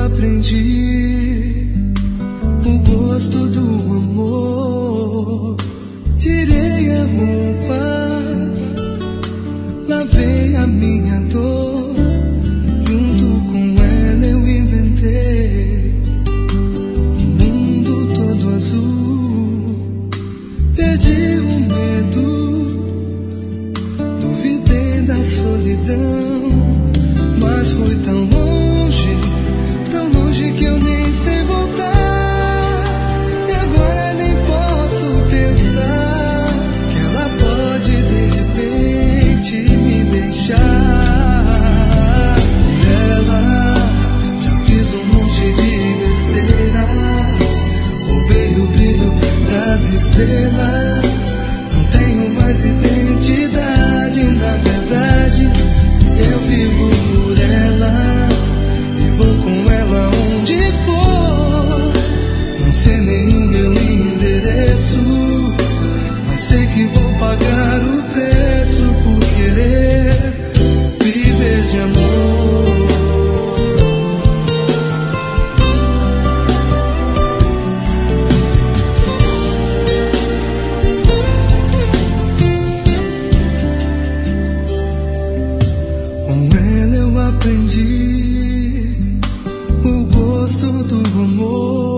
aprendi o gosto do amor. Tirei a roupa, lavei a minha dor. Junto com ela eu inventei um mundo todo azul. Perdi o medo, duvidei da solidão, mas fui tão longe que eu nem sei voltar. E agora nem posso pensar que ela pode de repente me deixar. Ela já fiz um monte de besteiras, roubei o brilho das estrelas. Não tenho mais identidade, na verdade eu vivo por ela e vou com ela onde for. Não sei nem o meu endereço, mas sei que vou pagar o preço por querer viver de amor. Com ela eu aprendi o gosto do amor.